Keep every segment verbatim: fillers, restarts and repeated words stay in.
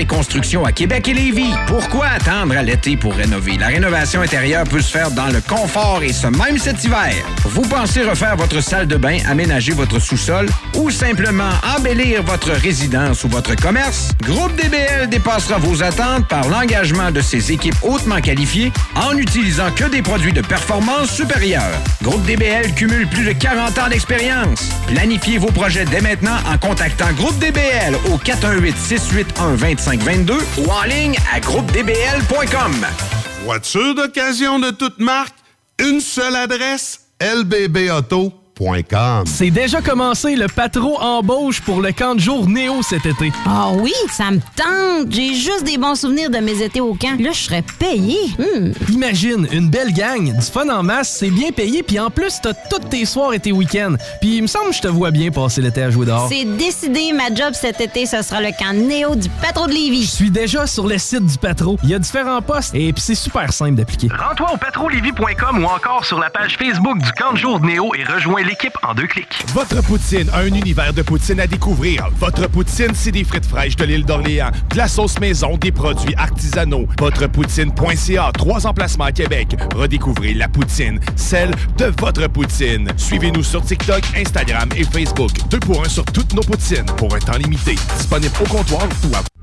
et construction à Québec et Lévis. Pourquoi attendre à l'été pour rénover? La rénovation intérieure peut se faire dans le confort et ce même cet hiver. Vous pensez refaire votre salle de bain, aménager votre sous-sol ou simplement embellir votre résidence ou votre commerce? Groupe D B L dépassera vos attentes par l'engagement de ses équipes hautement qualifiées en n'utilisant que des produits de performance supérieure. Groupe D B L cumule plus de quarante ans d'expérience. Planifiez vos projets dès maintenant en contactant Groupe D B L au quatre un huit, six huit un, deux cinq deux deux ou en ligne à groupe d b l point com. Voiture d'occasion de toute marque, une seule adresse, l b b auto point com. C'est déjà commencé le Patro embauche pour le camp de jour Néo cet été. Ah oh oui, ça me tente. J'ai juste des bons souvenirs de mes étés au camp. Là, je serais payé. Hmm. Imagine, une belle gang, du fun en masse, c'est bien payé, puis en plus, t'as tous tes soirs et tes week-ends. Puis il me semble que je te vois bien passer l'été à jouer dehors. C'est décidé, ma job cet été, ce sera le camp Néo du Patro de Lévis. Je suis déjà sur le site du Patro. Il y a différents postes et puis c'est super simple d'appliquer. Rends-toi au patro lévis point com ou encore sur la page Facebook du camp de jour Néo et rejoins l'équipe en deux clics. Votre poutine, un univers de poutine à découvrir. Votre poutine, c'est des frites fraîches de l'île d'Orléans, de la sauce maison, des produits artisanaux. Votrepoutine point c a, trois emplacements à Québec. Redécouvrez la poutine, celle de votre poutine. Suivez-nous sur TikTok, Instagram et Facebook. Deux pour un sur toutes nos poutines, pour un temps limité. Disponible au comptoir ou à...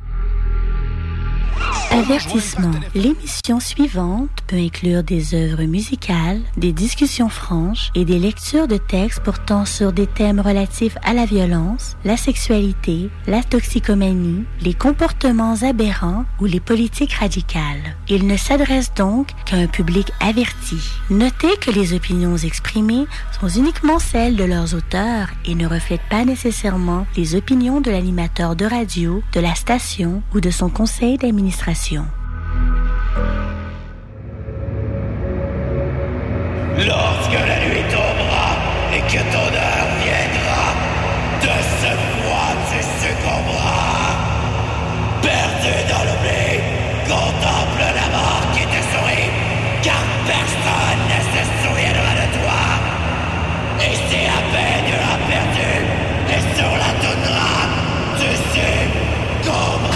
Avertissement. L'émission suivante peut inclure des œuvres musicales, des discussions franches et des lectures de textes portant sur des thèmes relatifs à la violence, la sexualité, la toxicomanie, les comportements aberrants ou les politiques radicales. Il ne s'adresse donc qu'à un public averti. Notez que les opinions exprimées sont uniquement celles de leurs auteurs et ne reflètent pas nécessairement les opinions de l'animateur de radio, de la station ou de son conseil d'administration. Lorsque la nuit tombera et que ton heure viendra, de ce poids tu succomberas. Perdu dans l'oubli, contemple la mort qui te sourit, car personne ne se souviendra de toi. Et si à peine tu l'as perdu, et sur la toundra, tu succomberas.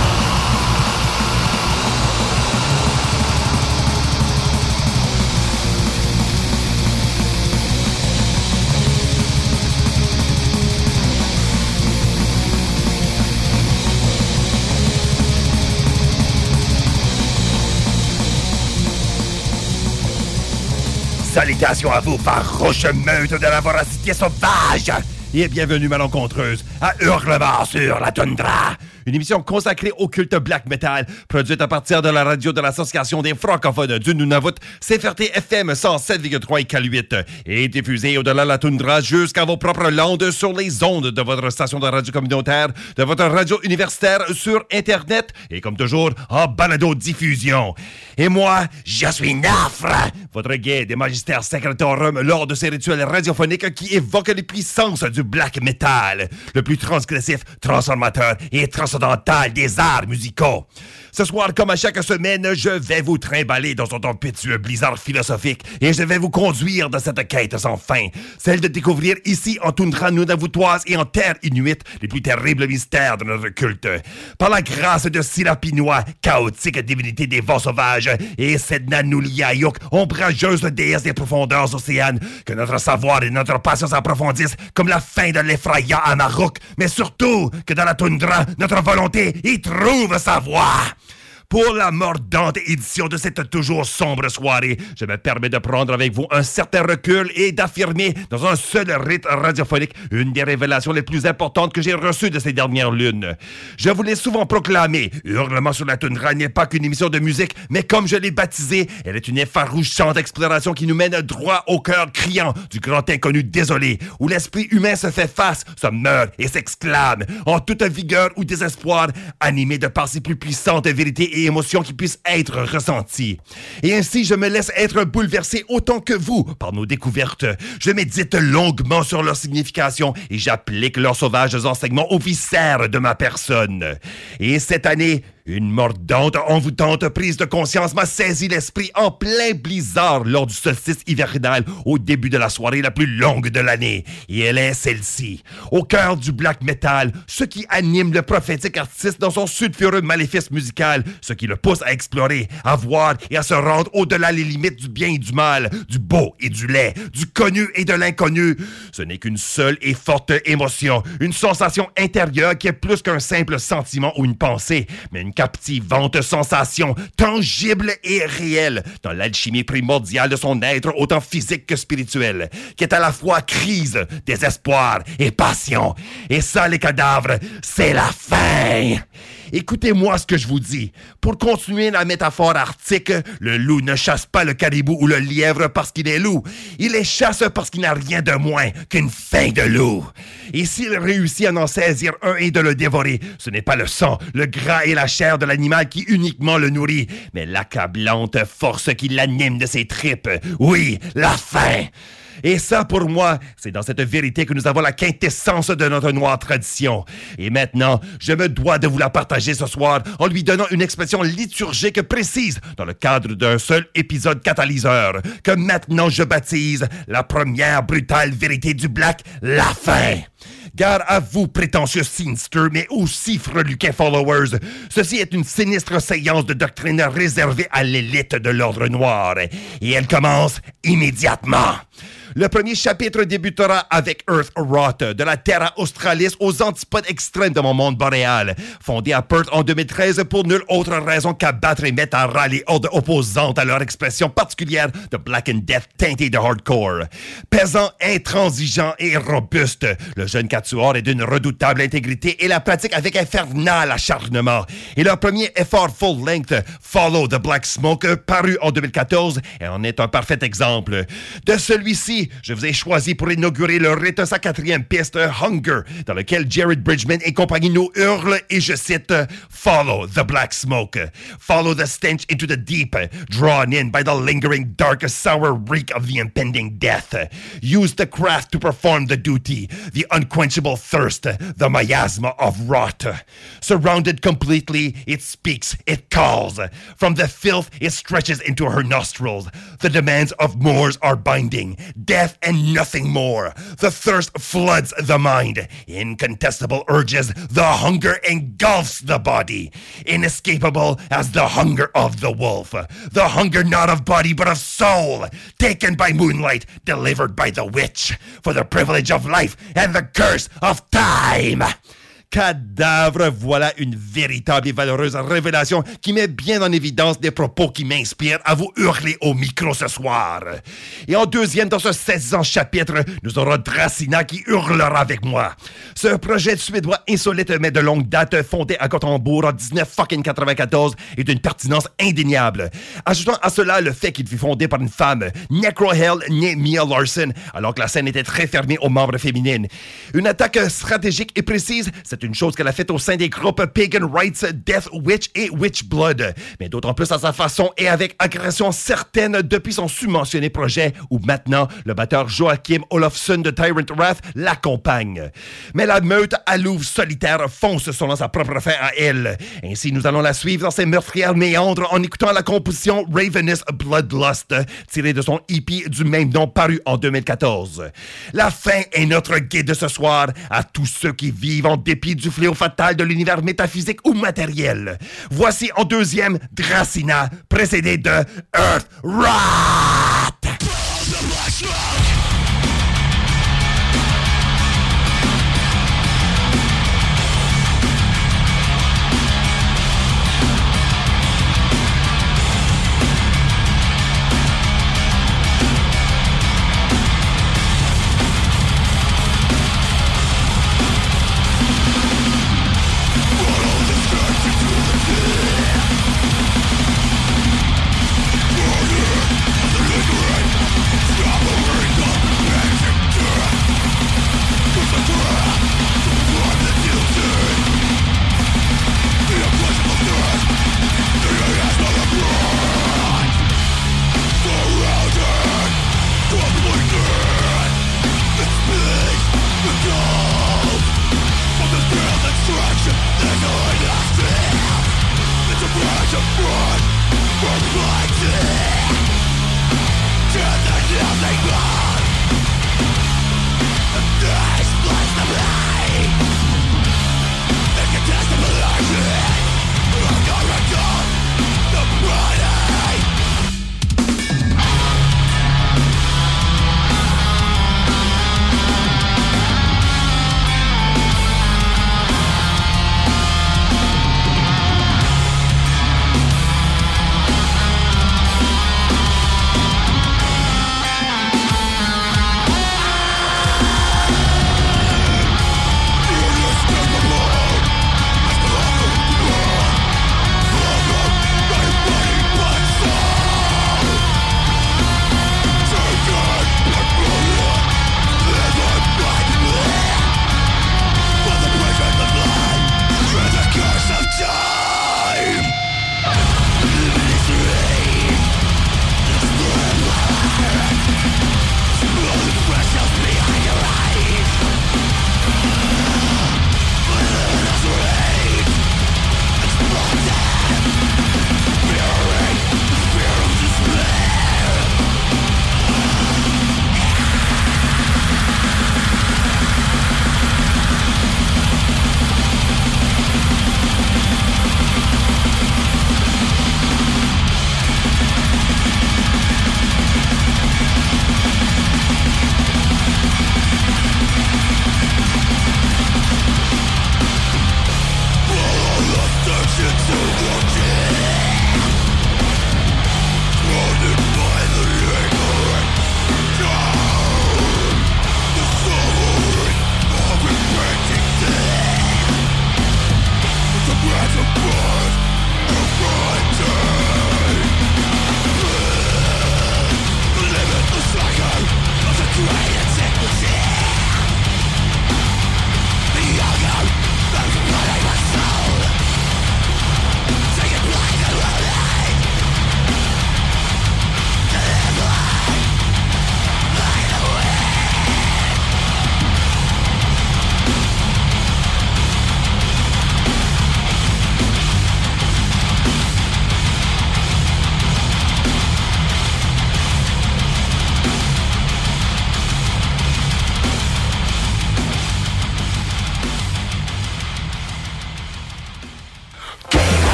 Salutations à vous, farouche meute de la voracité sauvage! Et bienvenue malencontreuse à Hurlement sur la toundra! Une émission consacrée au culte black metal, produite à partir de la radio de l'Association des francophones du Nunavut, C F R T F M cent sept virgule trois et K huit, et diffusée au-delà de la toundra jusqu'à vos propres landes sur les ondes de votre station de radio communautaire, de votre radio universitaire sur Internet, et comme toujours, en balado-diffusion. Et moi, je suis Nafre, votre guide et magistère secretorum lors de ces rituels radiophoniques qui évoquent les puissances du black metal, le plus transgressif, transformateur et transcendantal des arts musicaux. Ce soir, comme à chaque semaine, je vais vous trimballer dans un tempétueux blizzard philosophique et je vais vous conduire dans cette quête sans fin, celle de découvrir ici en toundra nunavuttoise et en terre inuite les plus terribles mystères de notre culte. Par la grâce de Sirapinois, chaotique divinité des vents sauvages, et Sedna Nuliayuk, ombrageuse déesse des profondeurs océanes, que notre savoir et notre passion s'approfondissent comme la fin de l'effrayant Amaruk, mais surtout que dans la toundra, notre volonté y trouve sa voie. Pour la mordante édition de cette toujours sombre soirée, je me permets de prendre avec vous un certain recul et d'affirmer dans un seul rite radiophonique une des révélations les plus importantes que j'ai reçues de ces dernières lunes. Je vous l'ai souvent proclamé, Hurlement sur la toundra n'est pas qu'une émission de musique, mais comme je l'ai baptisée, elle est une effarouchante exploration qui nous mène droit au cœur criant du grand inconnu désolé, où l'esprit humain se fait face, se meurt et s'exclame, en toute vigueur ou désespoir, animé de par ses plus puissantes vérités et émotions qui puissent être ressenties. Et ainsi, je me laisse être bouleversé autant que vous par nos découvertes. Je médite longuement sur leur signification et j'applique leurs sauvages enseignements aux viscères de ma personne. Et cette année, Une mordante, envoûtante prise de conscience m'a saisi l'esprit en plein blizzard lors du solstice hivernal au début de la soirée la plus longue de l'année. Et elle est celle-ci. Au cœur du black metal, ce qui anime le prophétique artiste dans son sulfureux maléfice musical, ce qui le pousse à explorer, à voir et à se rendre au-delà les limites du bien et du mal, du beau et du laid, du connu et de l'inconnu. Ce n'est qu'une seule et forte émotion, une sensation intérieure qui est plus qu'un simple sentiment ou une pensée, mais une captivante sensation, tangible et réelle, dans l'alchimie primordiale de son être autant physique que spirituel, qui est à la fois crise, désespoir et passion. Et ça, les cadavres, c'est la fin! Écoutez-moi ce que je vous dis. Pour continuer la métaphore arctique, le loup ne chasse pas le caribou ou le lièvre parce qu'il est loup. Il les chasse parce qu'il n'a rien de moins qu'une faim de loup. Et s'il réussit à en saisir un et de le dévorer, ce n'est pas le sang, le gras et la chair de l'animal qui uniquement le nourrit, mais l'accablante force qui l'anime de ses tripes. Oui, la faim! Et ça, pour moi, c'est dans cette vérité que nous avons la quintessence de notre noire tradition. Et maintenant, je me dois de vous la partager ce soir en lui donnant une expression liturgique précise dans le cadre d'un seul épisode catalyseur, que maintenant je baptise la première brutale vérité du black, la fin. Gare à vous, prétentieux Scenester, mais aussi freluquins followers. Ceci est une sinistre séance de doctrine réservée à l'élite de l'ordre noir. Et elle commence immédiatement. Le premier chapitre débutera avec Earth Rot, de la Terra Australis aux antipodes extrêmes de mon monde boréal. Fondé à Perth en deux mille treize pour nulle autre raison qu'à battre et mettre à ras les hordes opposantes à leur expression particulière de Black and Death teinté de hardcore. Pesant, intransigeant et robuste, le jeune quatuor est d'une redoutable intégrité et la pratique avec infernal acharnement. Et leur premier effort full-length, Follow the Black Smoke, paru en deux mille quatorze, en est un parfait exemple. De celui-ci, je vous ai choisi pour inaugurer le rite de sa quatrième piste, Hunger, dans lequel Jared Bridgman et compagnie nous hurlent, et je cite, « Follow the black smoke. Follow the stench into the deep, drawn in by the lingering dark sour reek of the impending death. Use the craft to perform the duty, the unquenchable thirst, the miasma of rot. Surrounded completely, it speaks, it calls. From the filth, it stretches into her nostrils. The demands of Moors are binding. Death and nothing more. The thirst floods the mind. Incontestable urges, the hunger engulfs the body. Inescapable as the hunger of the wolf. The hunger not of body but of soul. Taken by moonlight, delivered by the witch. For the privilege of life and the curse of time. Cadavre, voilà une véritable et valeureuse révélation qui met bien en évidence des propos qui m'inspirent à vous hurler au micro ce soir. Et en deuxième, dans ce saisissant chapitre, nous aurons Dracina qui hurlera avec moi. Ce projet suédois insolite mais de longue date, fondé à Gothenburg en dix-neuf quatre-vingt-quatorze, est d'une pertinence indéniable. Ajoutant à cela le fait qu'il fut fondé par une femme, Necrohell née Mia Larson, alors que la scène était très fermée aux membres féminines. Une attaque stratégique et précise, c'est une chose qu'elle a faite au sein des groupes Pagan Rights, Death Witch et Witchblood, mais d'autant plus à sa façon et avec agression certaine depuis son submentionné projet où maintenant le batteur Joachim Olofsson de Tyrant Wrath l'accompagne. Mais la meute à louve solitaire fonce selon sa propre fin à elle. Ainsi, nous allons la suivre dans ses meurtrières méandres en écoutant la composition Ravenous Bloodlust, tirée de son E P du même nom paru en deux mille quatorze. La fin est notre guide de ce soir à tous ceux qui vivent en dépit du fléau fatal de l'univers métaphysique ou matériel. Voici en deuxième Dracina, précédé de Earth Rot! Fire!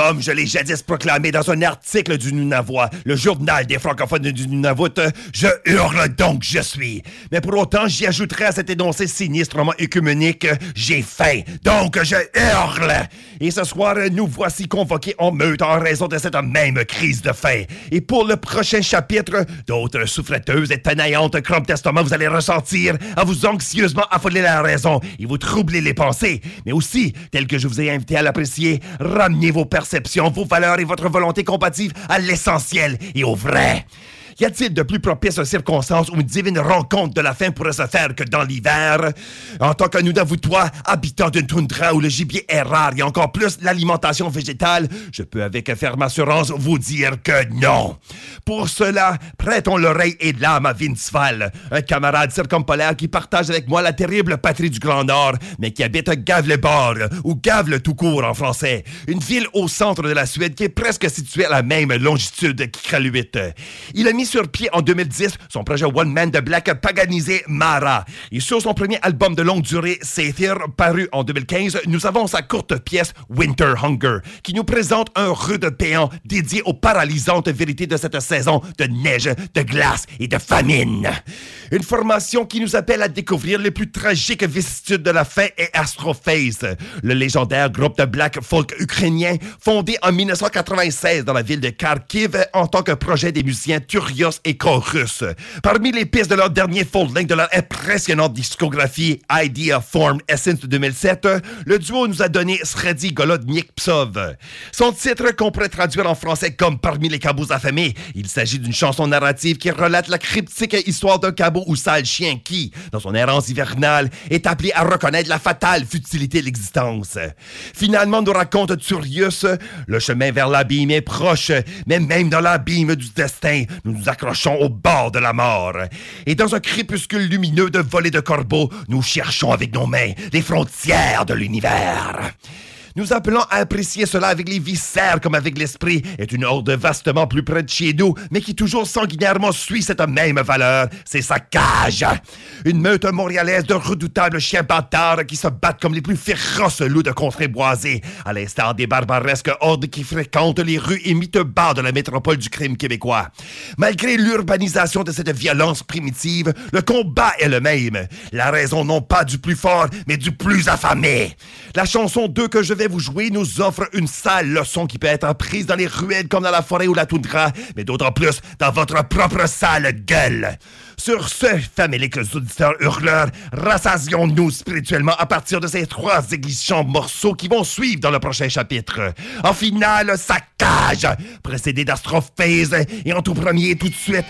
Comme je l'ai jadis proclamé dans un article du Nunavut, le journal des francophones du Nunavut, je hurle donc je suis. Mais pour autant, j'y ajouterai à cet énoncé sinistrement œcuménique, j'ai faim, donc je hurle. Et ce soir, nous voici convoqués en meute en raison de cette même crise de faim. Et pour le prochain chapitre, d'autres souffreteuses et tenaillantes Chrome Testament vous allez ressentir à vous anxieusement affoler la raison et vous troubler les pensées. Mais aussi, tel que je vous ai invité à l'apprécier, ramenez vos perceptions, vos valeurs et votre volonté compatible à l'essentiel et au vrai. Y a-t-il de plus propice aux circonstances où une divine rencontre de la faim pourrait se faire que dans l'hiver? En tant que Nunavuttois, habitant d'une toundra où le gibier est rare et encore plus l'alimentation végétale, je peux avec ferme assurance vous dire que non. Pour cela, prêtons l'oreille et l'âme à Vince Val, un camarade circumpolaire qui partage avec moi la terrible patrie du Grand Nord, mais qui habite Gavleborg, ou Gavle tout court en français, une ville au centre de la Suède qui est presque située à la même longitude qu'Iqaluit. Il a mis sur pied en deux mille dix son projet One Man de Black paganisé Mara. Et sur son premier album de longue durée, Saethir, paru en deux mille quinze, nous avons sa courte pièce Winter Hunger, qui nous présente un rude péant dédié aux paralysantes vérités de cette saison de neige, de glace et de famine. Une formation qui nous appelle à découvrir les plus tragiques vicissitudes de la faim est Astroface, le légendaire groupe de black folk ukrainien fondé en dix-neuf cent quatre-vingt-seize dans la ville de Kharkiv en tant que projet des musiciens Turios et Chorus. Parmi les pistes de leur dernier full-length de leur impressionnante discographie Idea Form Essence de deux mille sept, le duo nous a donné Sredi Golodnik Psov. Son titre qu'on pourrait traduire en français comme Parmi les cabots affamés, il s'agit d'une chanson narrative qui relate la cryptique histoire d'un cabot ou sale chien qui, dans son errance hivernale, est appelé à reconnaître la fatale futilité de l'existence. Finalement, nous raconte Turius, le chemin vers l'abîme est proche, mais même dans l'abîme du destin, nous nous accrochons au bord de la mort. Et dans un crépuscule lumineux de volées de corbeaux, nous cherchons avec nos mains les frontières de l'univers. Nous appelons à apprécier cela avec les viscères comme avec l'esprit, est une horde vastement plus près de chez nous, mais qui toujours sanguinairement suit cette même valeur, c'est sa cage. Une meute montréalaise de redoutables chiens bâtards qui se battent comme les plus féroces loups de contrées boisées, à l'instar des barbaresques hordes qui fréquentent les rues et mythes-bars de la métropole du crime québécois. Malgré l'urbanisation de cette violence primitive, le combat est le même. La raison non pas du plus fort, mais du plus affamé. La chanson deux que je vais vous jouer nous offre une sale leçon qui peut être prise dans les ruelles comme dans la forêt ou la toundra, mais d'autant plus dans votre propre sale gueule. Sur ce, faméliques auditeurs hurleurs, rassasions-nous spirituellement à partir de ces trois églichants morceaux qui vont suivre dans le prochain chapitre. En finale, sa cage, précédée d'Astrophase, et en tout premier, tout de suite,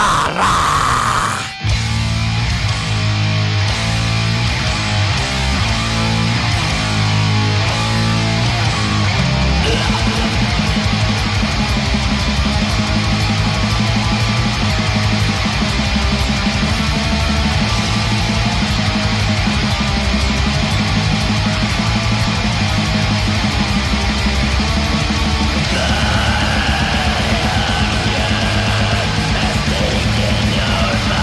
Mara! Your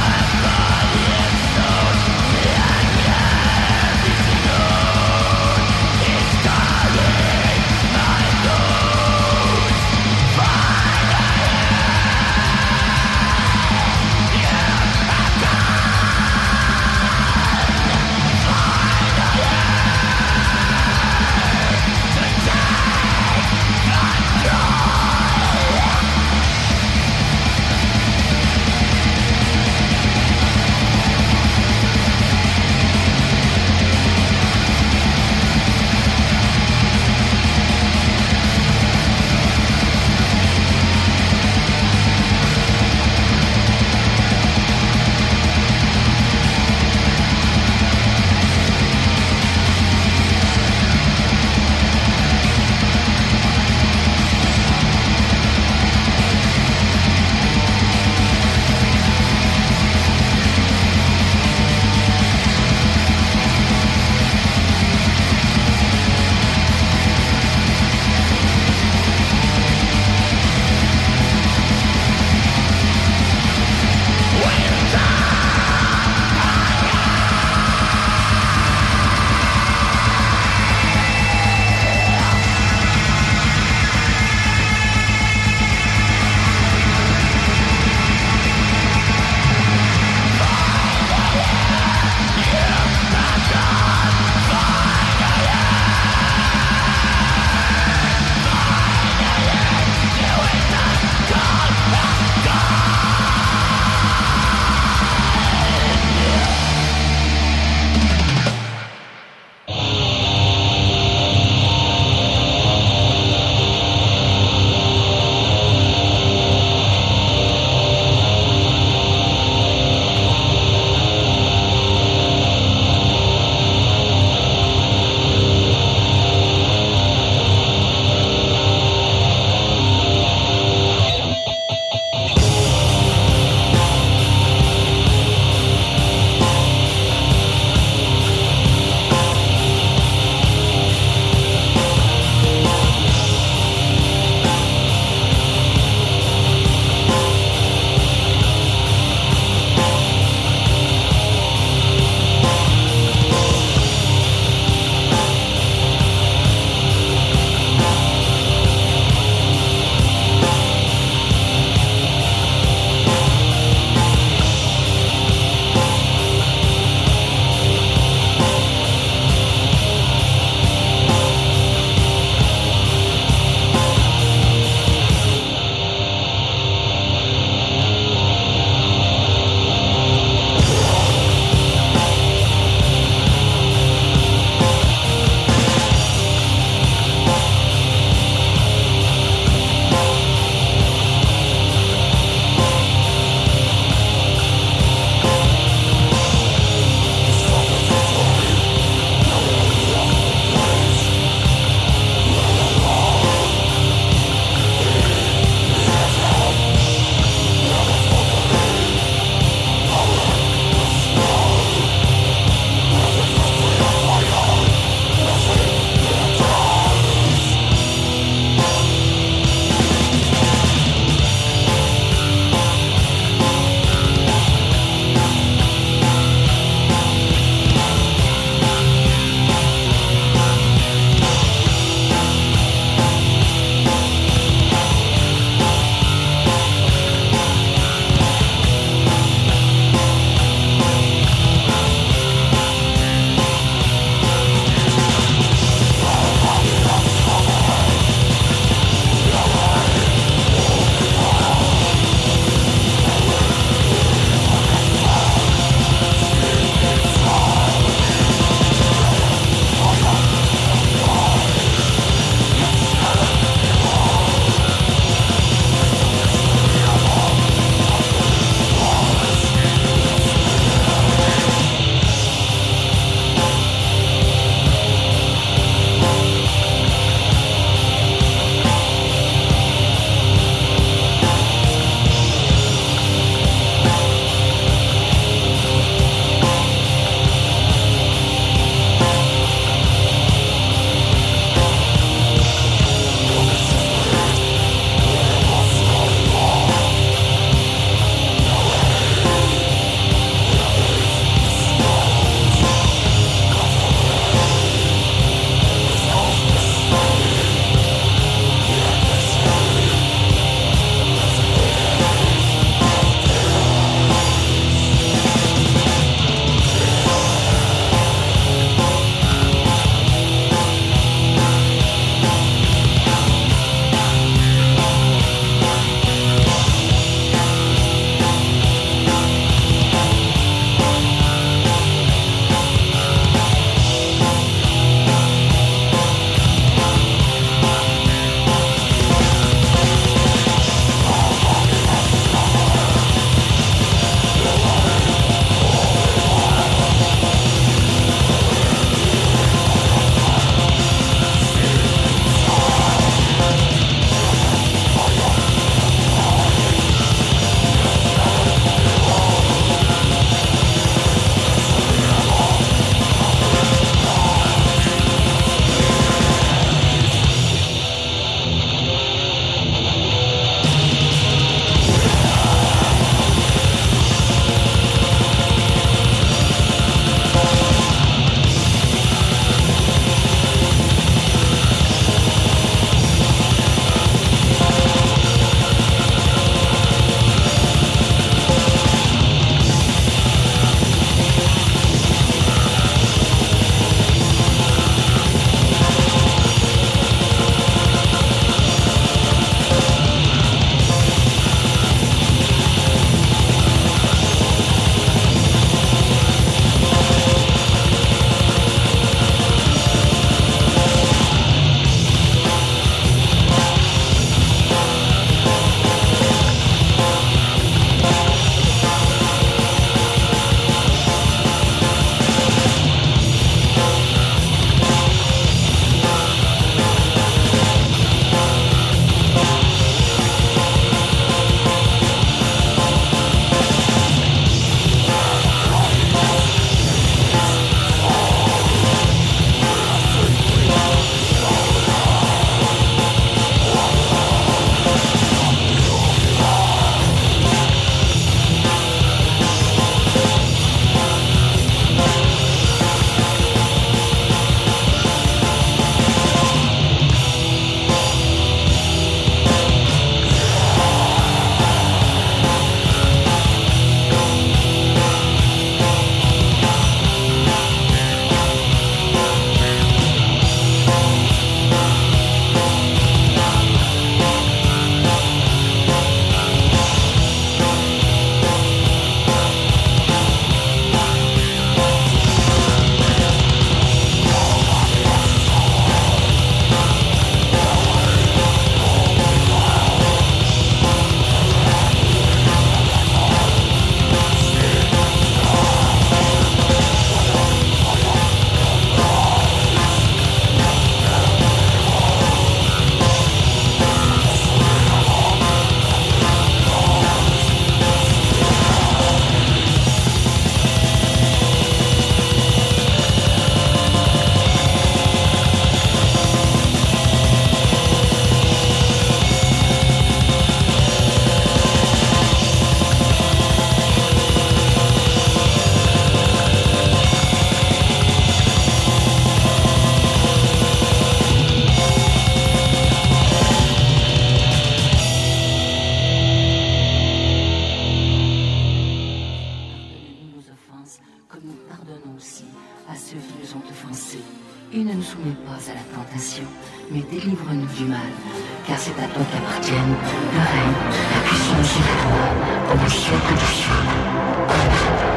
ne nous soumets pas à la tentation, mais délivre-nous du mal, car c'est à toi qu'appartiennent le règne, la puissance et la gloire, dans le siècle des siècles.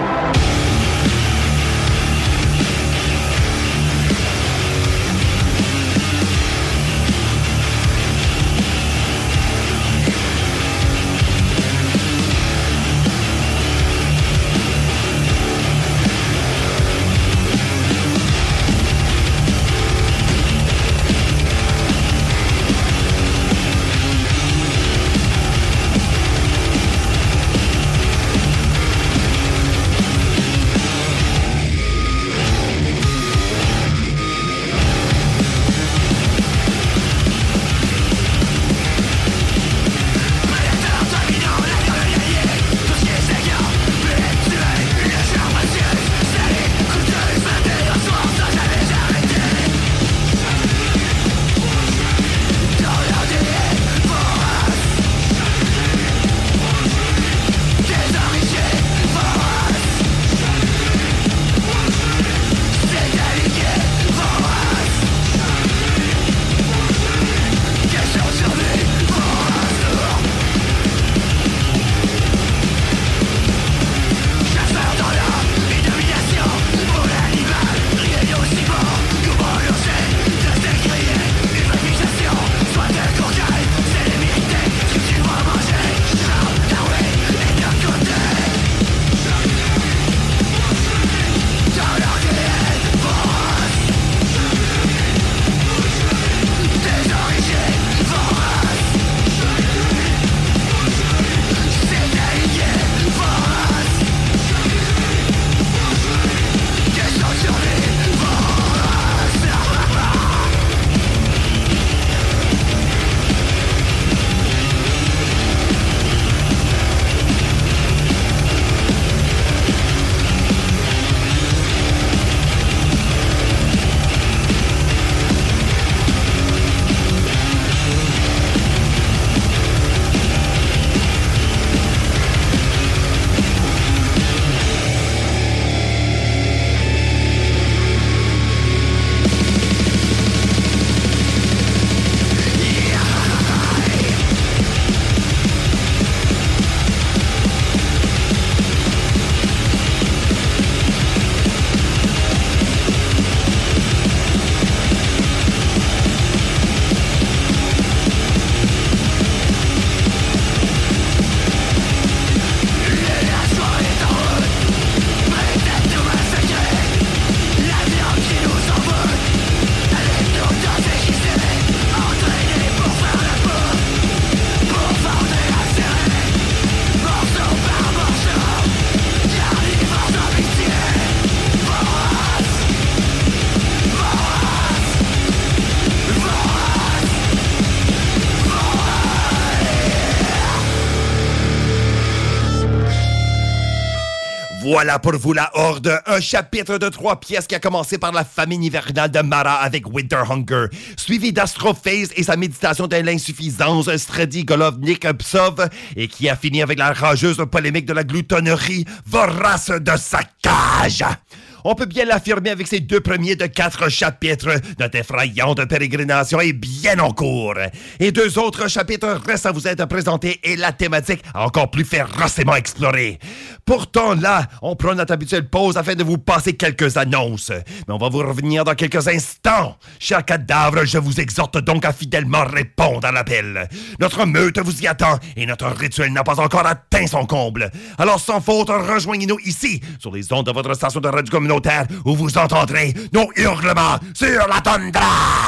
Voilà pour vous la Horde, un chapitre de trois pièces qui a commencé par la famine hivernale de Mara avec Winter Hunger, suivi d'Astrophase et sa méditation de l'insuffisance, Strady Golovnik Psov, et qui a fini avec la rageuse polémique de la gloutonnerie vorace de sa cage. On peut bien l'affirmer avec ces deux premiers de quatre chapitres. Notre effrayante pérégrination est bien en cours. Et deux autres chapitres restent à vous être présentés et la thématique encore plus férocement explorée. Pourtant, là, on prend notre habituelle pause afin de vous passer quelques annonces. Mais on va vous revenir dans quelques instants. Chers cadavres, je vous exhorte donc à fidèlement répondre à l'appel. Notre meute vous y attend et notre rituel n'a pas encore atteint son comble. Alors, sans faute, rejoignez-nous ici, sur les ondes de votre station de radio communautaire, où vous entendrez nos hurlements sur la toundra.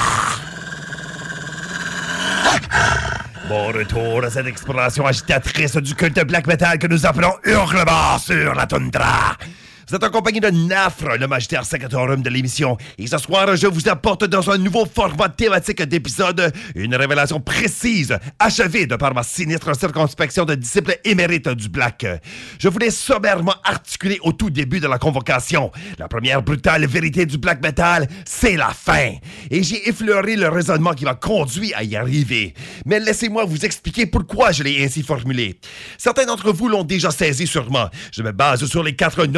Bon retour à cette exploration agitatrice du culte black metal que nous appelons Hurlement sur la toundra. Vous êtes en compagnie de Nafre, le magistère secretorum de l'émission. Et ce soir, je vous apporte dans un nouveau format thématique d'épisode une révélation précise, achevée de par ma sinistre circonspection de disciple émérite du Black. Je voulais sommairement articuler au tout début de la convocation. La première brutale vérité du Black Metal, c'est la fin. Et j'ai effleuré le raisonnement qui m'a conduit à y arriver. Mais laissez-moi vous expliquer pourquoi je l'ai ainsi formulé. Certains d'entre vous l'ont déjà saisi sûrement. Je me base sur les quatre nobles vérités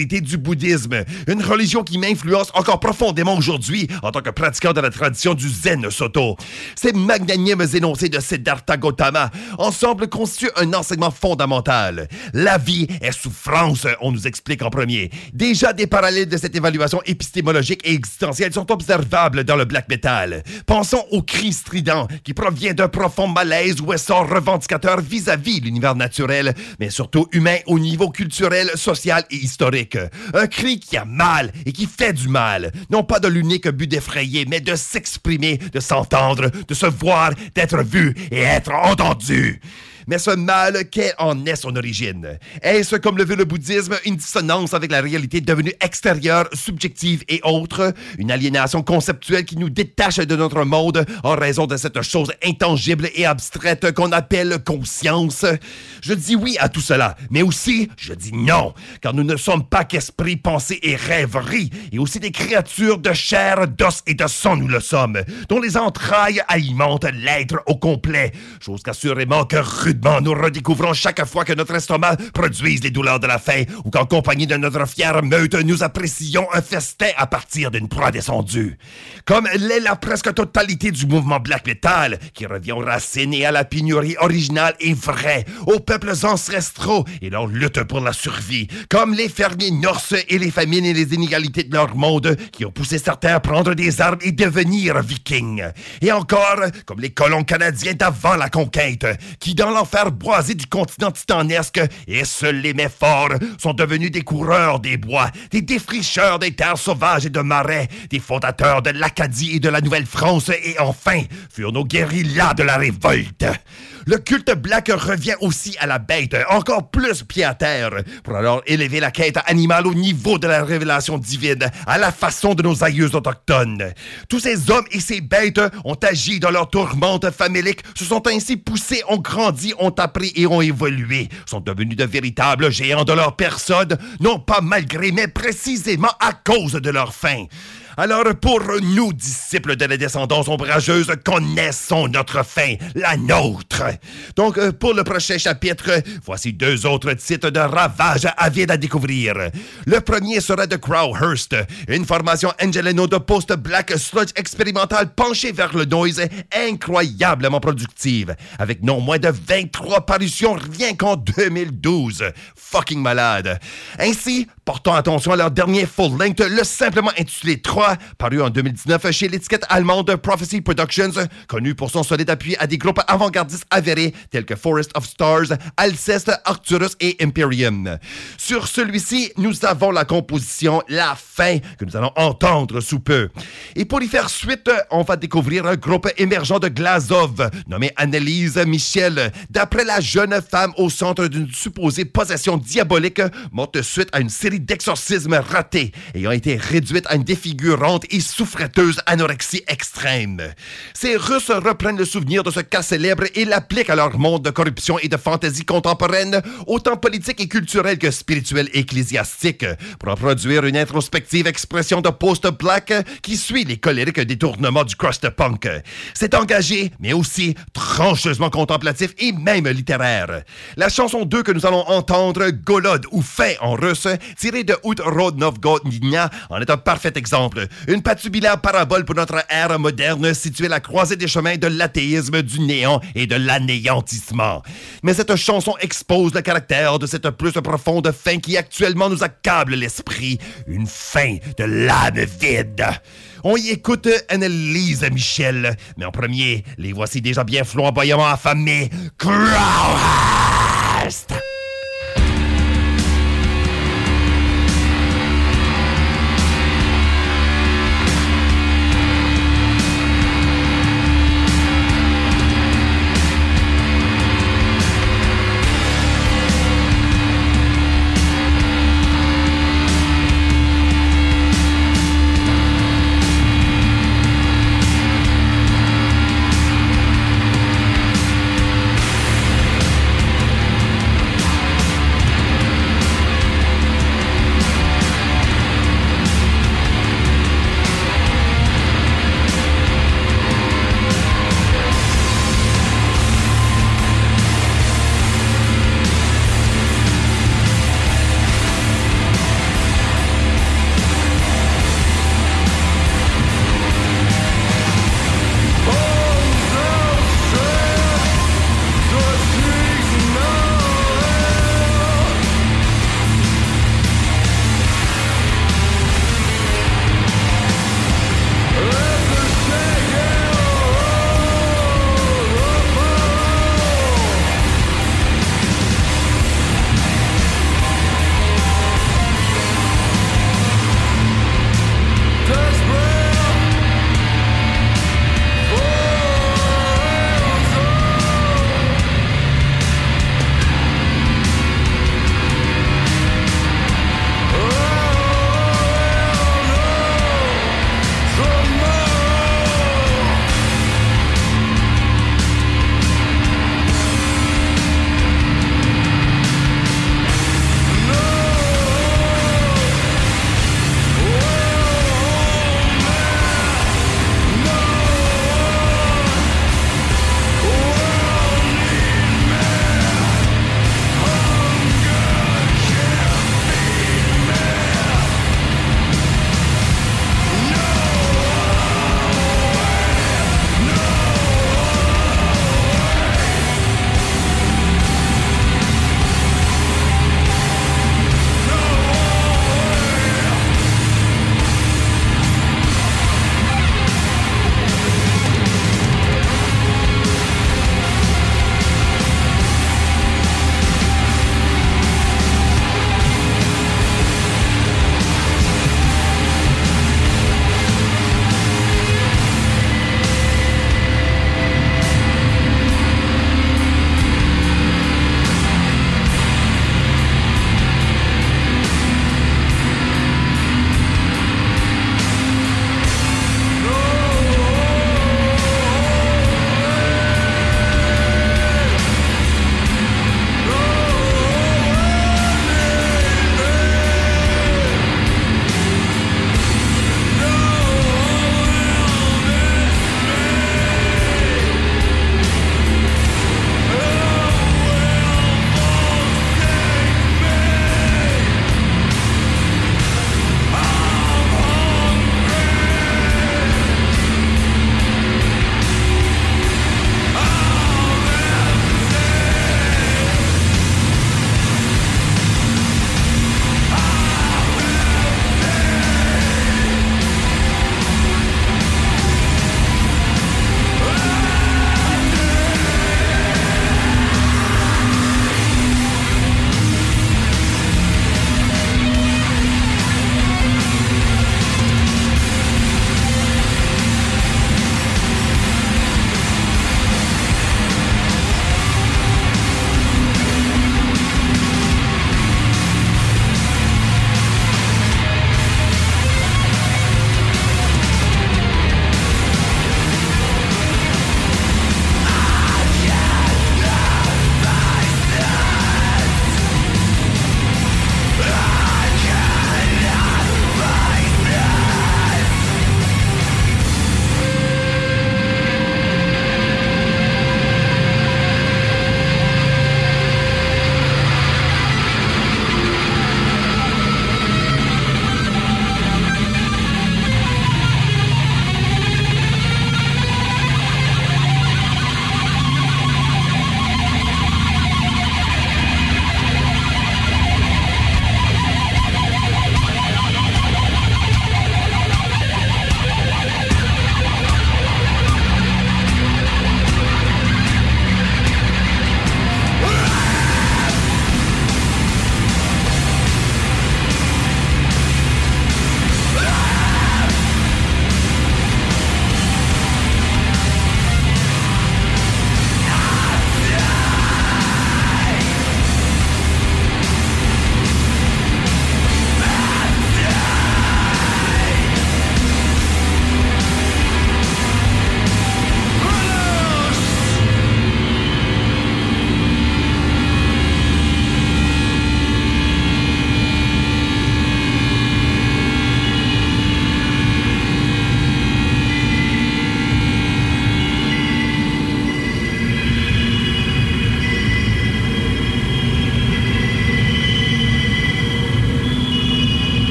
subtilités du bouddhisme, une religion qui m'influence encore profondément aujourd'hui en tant que pratiquant de la tradition du Zen Soto. Ces magnanimes énoncés de Siddhartha Gautama ensemble constituent un enseignement fondamental. La vie est souffrance, on nous explique en premier. Déjà, des parallèles de cette évaluation épistémologique et existentielle sont observables dans le black metal. Pensons au cri strident qui provient d'un profond malaise ou essor revendicateur vis-à-vis l'univers naturel, mais surtout humain au niveau culturel, social et historique. Un cri qui a mal et qui fait du mal, non pas de l'unique but d'effrayer, mais de s'exprimer, de s'entendre, de se voir, d'être vu et être entendu. Mais ce mal, quelle en est son origine? Est-ce, comme le veut le bouddhisme, une dissonance avec la réalité devenue extérieure, subjective et autre? Une aliénation conceptuelle qui nous détache de notre monde en raison de cette chose intangible et abstraite qu'on appelle conscience? Je dis oui à tout cela, mais aussi, je dis non, car nous ne sommes pas qu'esprit, pensée et rêverie, et aussi des créatures de chair, d'os et de sang nous le sommes, dont les entrailles alimentent l'être au complet, chose qu'assurément que rudement nous redécouvrons chaque fois que notre estomac produise les douleurs de la faim ou qu'en compagnie de notre fière meute, nous apprécions un festin à partir d'une proie descendue. Comme l'est la presque totalité du mouvement black metal, qui revient aux racines et à la pénurie originale et vraie, aux peuples ancestraux et leur lutte pour la survie, comme les fermiers norses et les famines et les inégalités de leur monde qui ont poussé certains à prendre des armes et devenir vikings. Et encore, comme les colons canadiens d'avant la conquête, qui dans l'enfer boisé du continent titanesque, et seuls les mets forts sont devenus des coureurs des bois, des défricheurs des terres sauvages et de marais, des fondateurs de l'Acadie et de la Nouvelle-France, et enfin, furent nos guérillas de la révolte. Le culte black revient aussi à la bête, encore plus pied à terre, pour alors élever la quête animale au niveau de la révélation divine, à la façon de nos aïeux autochtones. Tous ces hommes et ces bêtes ont agi dans leur tourmente famélique, se sont ainsi poussés, ont grandi, ont appris et ont évolué, sont devenus de véritables géants de leur personne, non pas malgré, mais précisément à cause de leur faim. Alors, pour nous, disciples de la descendance ombrageuse, connaissons notre fin, la nôtre. Donc, pour le prochain chapitre, voici deux autres titres de ravage avides à découvrir. Le premier sera de Crowhurst, une formation Angeleno de post-black sludge expérimental penchée vers le noise, incroyablement productive, avec non moins de vingt-trois parutions rien qu'en deux mille douze. Fucking malade. Ainsi, portons attention à leur dernier full-length, le simplement intitulé trois, paru en deux mille dix-neuf chez l'étiquette allemande Prophecy Productions, connu pour son solide appui à des groupes avant-gardistes avérés tels que Forest of Stars, Alceste, Arcturus et Imperium. Sur celui-ci, nous avons la composition La Fin, que nous allons entendre sous peu. Et pour y faire suite, on va découvrir un groupe émergent de Glazov, nommé Annelise Michel, d'après la jeune femme au centre d'une supposée possession diabolique, morte suite à une série d'exorcismes ratés, ayant été réduite à une défigurante et souffreteuse anorexie extrême. Ces Russes reprennent le souvenir de ce cas célèbre et l'appliquent à leur monde de corruption et de fantaisie contemporaine, autant politique et culturelle que spirituelle et ecclésiastique, pour en produire une introspective expression de post-black qui suit les colériques détournements du crust punk. C'est engagé, mais aussi trancheusement contemplatif et même littéraire. La chanson deux que nous allons entendre, Golod ou Fin en russe, tirée de Utrodnovgodnia, en est un parfait exemple. Une patubulaire parabole pour notre ère moderne située à la croisée des chemins de l'athéisme, du néant et de l'anéantissement. Mais cette chanson expose le caractère de cette plus profonde faim qui actuellement nous accable l'esprit. Une faim de l'âme vide. On y écoute Annelise Michel, mais en premier, les voici déjà bien flamboyamment affamés, Crowhurst!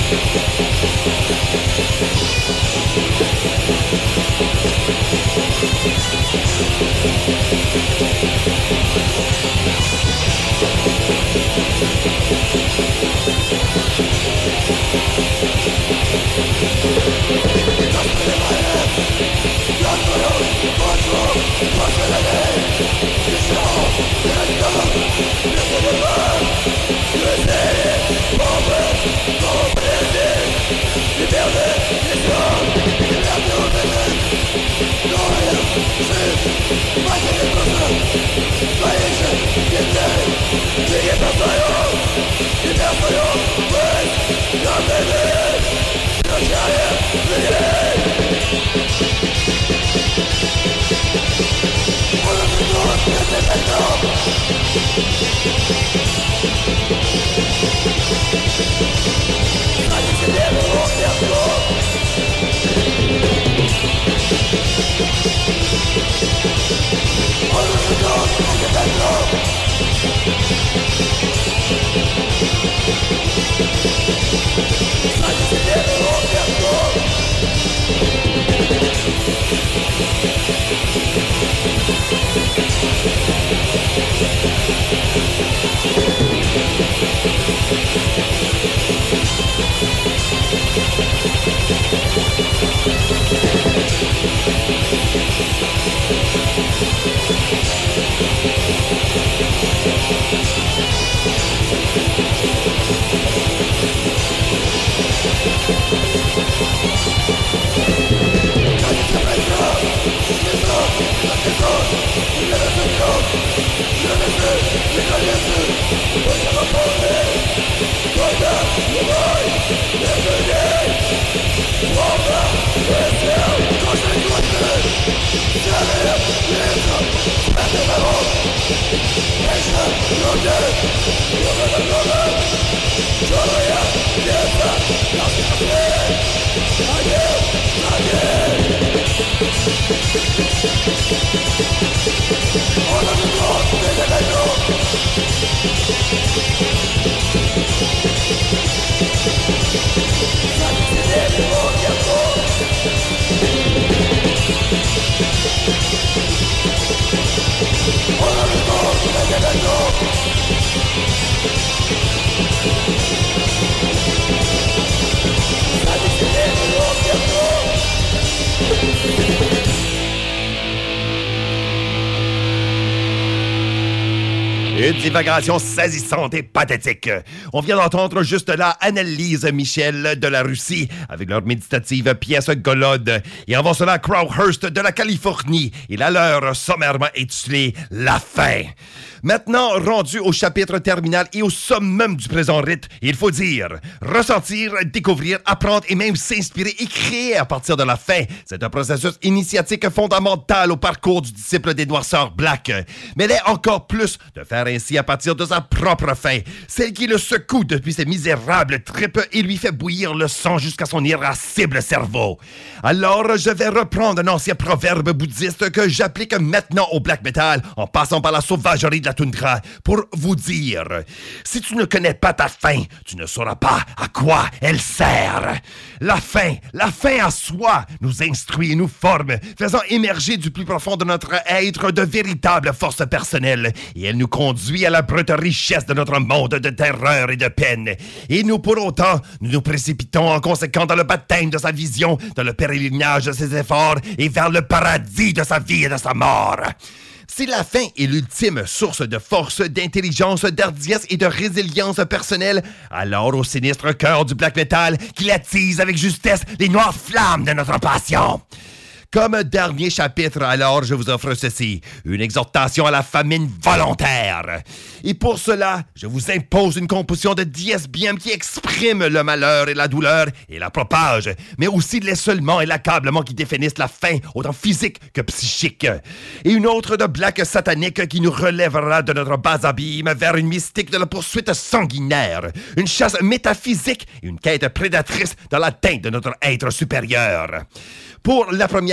Une divagation saisissante et pathétique. On vient d'entendre juste là Annelise Michel de la Russie avec leur méditative pièce Golode. Et avant cela, Crowhurst de la Californie et la leur sommairement intitulée La fin. Maintenant, rendu au chapitre terminal et au summum du présent rite, il faut dire ressentir, découvrir, apprendre et même s'inspirer et créer à partir de la fin. C'est un processus initiatique fondamental au parcours du disciple des Noirceurs Black. Mais l'est encore plus de faire ainsi à partir de sa propre fin, celle qui le secoue depuis ses misérables tripes et lui fait bouillir le sang jusqu'à son irascible cerveau. Alors, je vais reprendre un ancien proverbe bouddhiste que j'applique maintenant au black metal en passant par la sauvagerie de la toundra pour vous dire: si tu ne connais pas ta fin, tu ne sauras pas à quoi elle sert. La fin, la fin à soi, nous instruit et nous forme, faisant émerger du plus profond de notre être de véritables forces personnelles, et elle nous conduit à la brute richesse de notre monde de terreur et de peine. Et nous, pour autant, nous nous précipitons en conséquent dans le baptême de sa vision, dans le pèlerinage de ses efforts et vers le paradis de sa vie et de sa mort. Si la fin est l'ultime source de force, d'intelligence, d'hardiesse et de résilience personnelle, alors au sinistre cœur du black metal qu'il attise avec justesse les noires flammes de notre passion. Comme dernier chapitre, alors, je vous offre ceci, une exhortation à la famine volontaire. Et pour cela, je vous impose une composition de dies biem qui exprime le malheur et la douleur et la propage, mais aussi l'essolement et l'accablement qui définissent la faim, autant physique que psychique. Et une autre de black satanique qui nous relèvera de notre bas abîme vers une mystique de la poursuite sanguinaire, une chasse métaphysique et une quête prédatrice dans l'atteinte de notre être supérieur. Pour la première,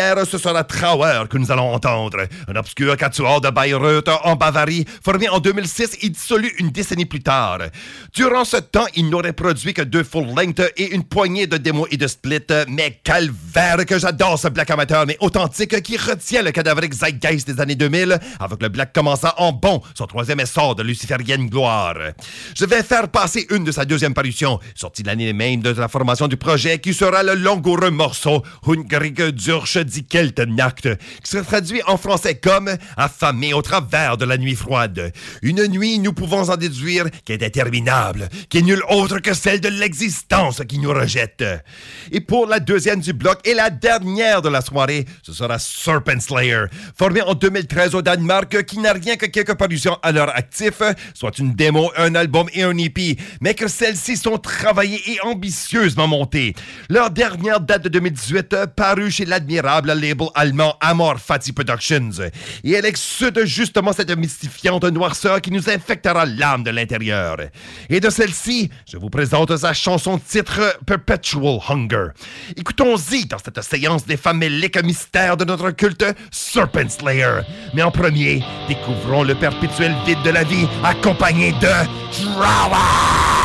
première, ce sera Trauer que nous allons entendre. Un obscur quatuor de Bayreuth en Bavarie, formé en deux mille six et dissolu une décennie plus tard. Durant ce temps, il n'aurait produit que deux full-length et une poignée de démos et de splits, mais calvaire que j'adore ce black amateur mais authentique qui retient le cadavérique zeitgeist des années deux mille, avec le black commençant en bon, son troisième essor de luciférienne gloire. Je vais faire passer une de sa deuxième parution, sortie l'année même de la formation du projet, qui sera le langoureux morceau Hungrige durch die Keltennacht, qui se traduit en français comme « affamé au travers de la nuit froide ». Une nuit, nous pouvons en déduire, qui est interminable, qui est nulle autre que celle de l'existence qui nous rejette. Et pour la deuxième du bloc et la dernière de la soirée, ce sera Serpent Slayer, formé en deux mille treize au Danemark, qui n'a rien que quelques parutions à leur actif, soit une démo, un album et un E P, mais que celles-ci sont travaillées et ambitieusement montées. Leur dernière date de deux mille dix-huit, parue chez l'admirable label allemand Amor Fati Productions, et elle exude justement cette mystifiante noirceur qui nous infectera l'âme de l'intérieur. Et de celle-ci, je vous présente sa chanson titre Perpetual Hunger. Écoutons-y dans cette séance des faméliques mystères de notre culte Serpent Slayer. Mais en premier, découvrons le perpétuel vide de la vie accompagné de Trauer!